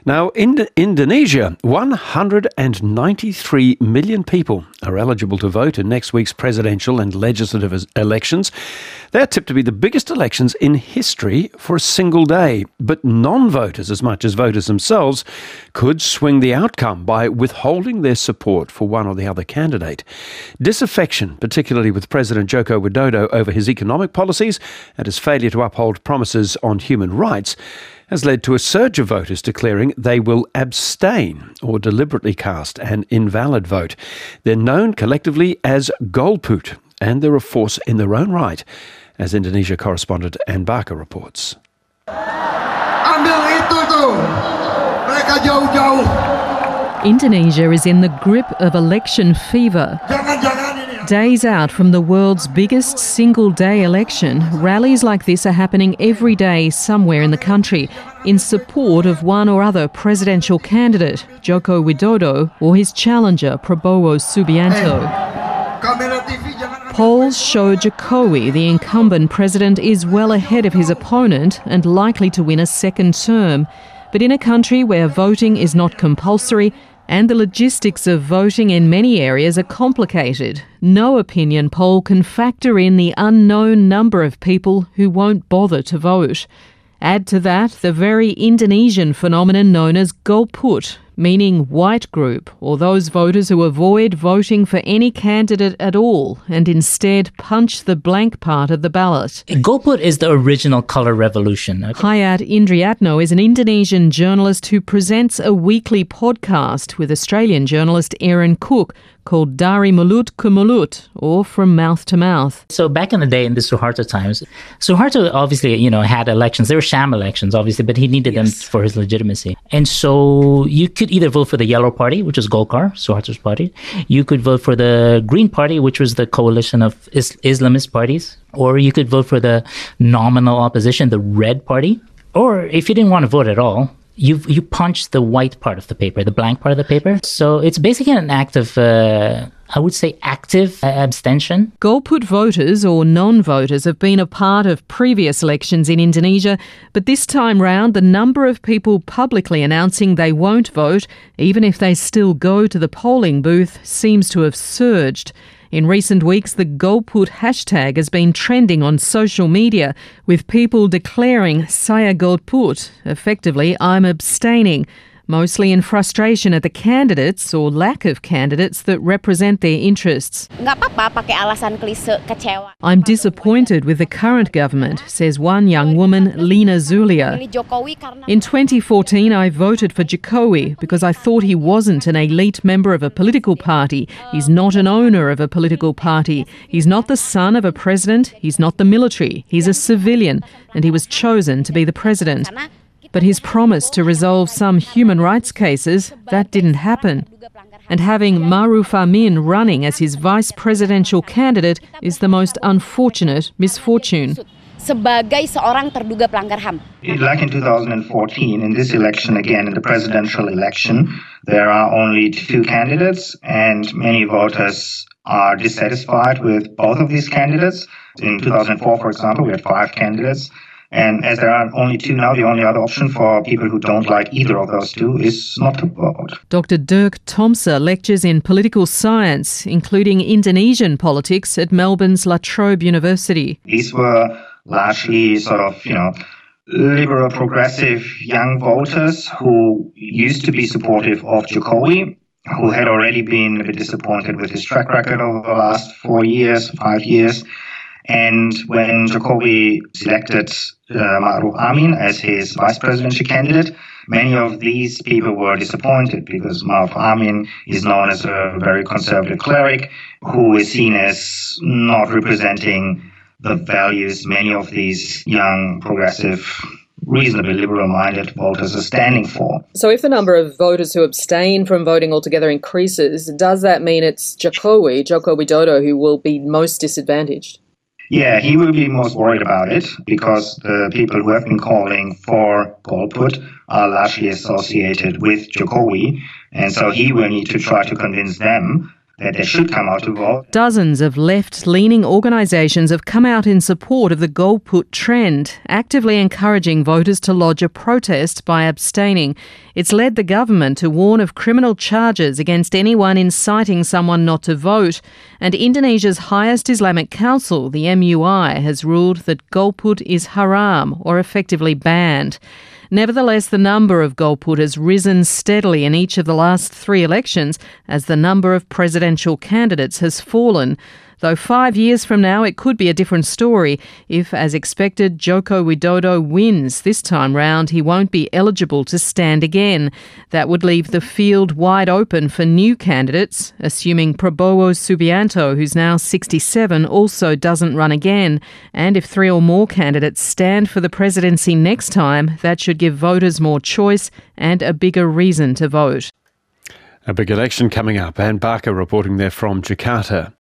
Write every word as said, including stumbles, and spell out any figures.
Now, in Indonesia, one hundred ninety-three million people are eligible to vote in next week's presidential and legislative elections. They're tipped to be the biggest elections in history for a single day. But non-voters, as much as voters themselves, could swing the outcome by withholding their support for one or the other candidate. Disaffection, particularly with President Joko Widodo over his economic policies and his failure to uphold promises on human rights, has led to a surge of voters declaring they will abstain or deliberately cast an invalid vote. They're known collectively as Golput, and they're a force in their own right, as Indonesia correspondent Ann Barker reports. Ambil itu tuh, mereka jauh-jauh. Indonesia is in the grip of election fever. Jangan-jangan ini. Days out from the world's biggest single-day election, rallies like this are happening every day somewhere in the country in support of one or other presidential candidate, Joko Widodo, or his challenger, Prabowo Subianto. Kamera T V jangan. Polls show Jokowi, the incumbent president, is well ahead of his opponent and likely to win a second term. But in a country where voting is not compulsory and the logistics of voting in many areas are complicated, no opinion poll can factor in the unknown number of people who won't bother to vote. Add to that the very Indonesian phenomenon known as Golput, meaning white group, or those voters who avoid voting for any candidate at all and instead punch the blank part of the ballot. Golput is the original colour revolution. Hayat Indriatno is an Indonesian journalist who presents a weekly podcast with Australian journalist Aaron Cook called Dari Mulut ke Mulut, or From Mouth to Mouth. So back in the day, in the Suharto times, Suharto obviously, you know, had elections. They were sham elections, obviously, but he needed yes. them for his legitimacy. And so you could either vote for the Yellow Party, which is Golkar, Suharto's party. You could vote for the Green Party, which was the coalition of is- Islamist parties. Or you could vote for the nominal opposition, the Red Party. Or if you didn't want to vote at all, You you punch the white part of the paper, the blank part of the paper. So it's basically an act of, uh, I would say, active uh, abstention. Golput voters or non-voters have been a part of previous elections in Indonesia, but this time round the number of people publicly announcing they won't vote, even if they still go to the polling booth, seems to have surged. In recent weeks, the Golput hashtag has been trending on social media, with people declaring "Saya Golput," effectively, I'm abstaining, mostly in frustration at the candidates or lack of candidates that represent their interests. I'm disappointed with the current government, says one young woman, Lina Zulia. In twenty fourteen, I voted for Jokowi because I thought he wasn't an elite member of a political party. He's not an owner of a political party. He's not the son of a president. He's not the military. He's a civilian, and he was chosen to be the president. But his promise to resolve some human rights cases, that didn't happen. And having Maruf Amin running as his vice presidential candidate is the most unfortunate misfortune. Sebagai seorang terduga pelanggar H A M. Like in two thousand fourteen, in this election again, in the presidential election, there are only two candidates and many voters are dissatisfied with both of these candidates. In two thousand four, for example, we had five candidates. And as there are only two now, the only other option for people who don't like either of those two is not to vote. Doctor Dirk Thomse lectures in political science, including Indonesian politics, at Melbourne's La Trobe University. These were largely sort of, you know, liberal, progressive young voters who used to be supportive of Jokowi, who had already been a bit disappointed with his track record over the last four years, five years. And when Jokowi selected uh, Maruf Amin as his vice presidential candidate, many of these people were disappointed because Maruf Amin is known as a very conservative cleric who is seen as not representing the values many of these young, progressive, reasonably liberal-minded voters are standing for. So if the number of voters who abstain from voting altogether increases, does that mean it's Jokowi, Joko Widodo, who will be most disadvantaged? Yeah, he will be most worried about it because the people who have been calling for Golput are largely associated with Jokowi. And so he will need to try to convince them that they should come out to vote. Dozens of left-leaning organisations have come out in support of the Golput trend, actively encouraging voters to lodge a protest by abstaining. It's led the government to warn of criminal charges against anyone inciting someone not to vote. And Indonesia's highest Islamic council, the M U I, has ruled that Golput is haram, or effectively banned. Nevertheless, the number of Golput has risen steadily in each of the last three elections as the number of presidential candidates has fallen. Though five years from now it could be a different story if, as expected, Joko Widodo wins. This time round he won't be eligible to stand again. That would leave the field wide open for new candidates, assuming Prabowo Subianto, who's now sixty-seven, also doesn't run again. And if three or more candidates stand for the presidency next time, that should give voters more choice and a bigger reason to vote. A big election coming up. Anne Barker reporting there from Jakarta.